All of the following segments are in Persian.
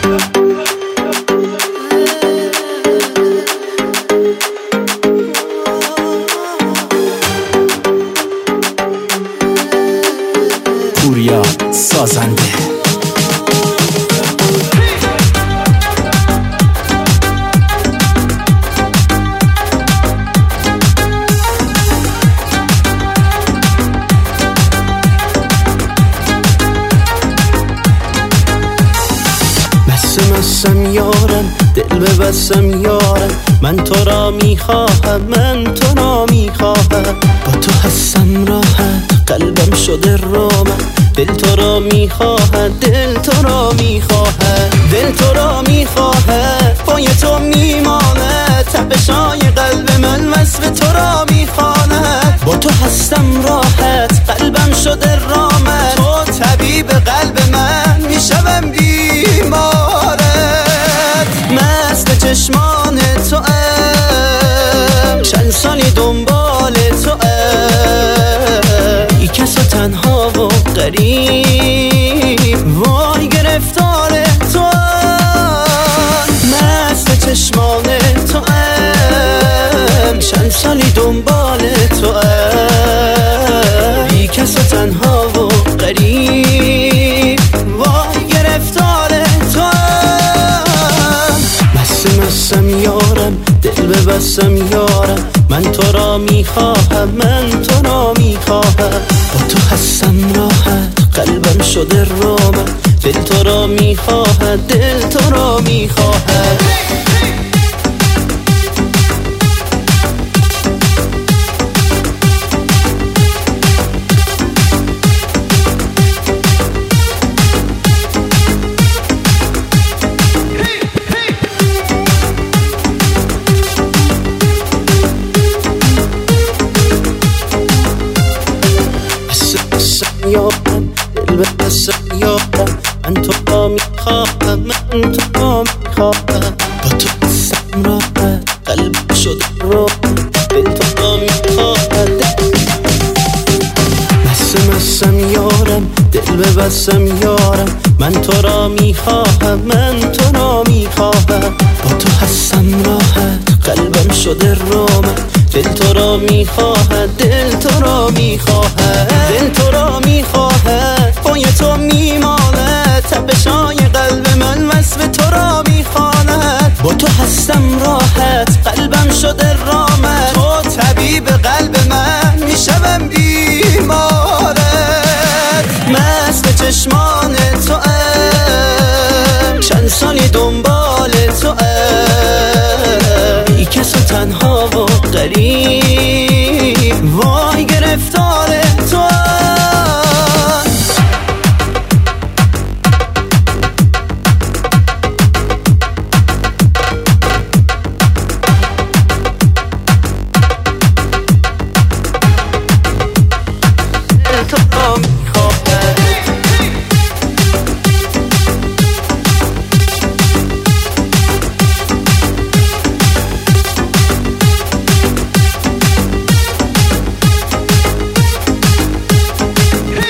پوریا سازنده. مستم یارم، دل ببستم یارم، من تو را میخواهم، من تو را میخواهم. با تو هستم راحت، قلبم شده رامت، دل تو را میخواهد، دل تو را میخواهد، دل تو را میخواهد، پای تو میماند، تپشای قلب من وصف تو را میخواند. با تو هستم راحت، قلبم شده رامت، تو طبیب قلب من، میشوم بیمارت. مست چشمان تو ام، چند سالی دنبال تو ام، ای کس و تنها و غریب، وای گرفتار تو ام. مست چشمان تو ام، چند سالی دنبال تو ام، ای کس و تنها و غریب، وای گرفتار تو ام. مستم یارم، دل ببستم یارم، من تو را میخواهم، من تو را میخواهم. با تو هستم راحت، قلبم شده رامت، دل تو را میخواهد، دل تو را میخواهد. یارم، دل ببستم یارم، من تو را میخواهم، من تو را میخواهم. با تو هستم راحت، قلب شده رامت، دل تو را میخواهد. مستم یارم، دل ببستم یارم، من تو را میخواهم، من تو را میخواهم. با تو هستم راحت، قلبم شده رامت، دل تو را میخواهد، دل تو را میخواهد، دل تو را میخواهد، پای تو میماند، تپشای قلب من وصف تو را میخواند. با تو هستم راحت، قلبم شده رامت، تو طبیب قلب من، میشوم بیمارت. مست چشمان تو ام، چند سالی دنبال تو ام، ای کس و تنها و غریب، وای گرفتار تو ام. تو را میخواهد.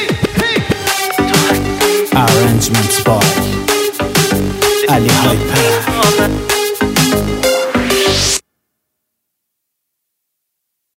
Arrangements by Ali Hyper.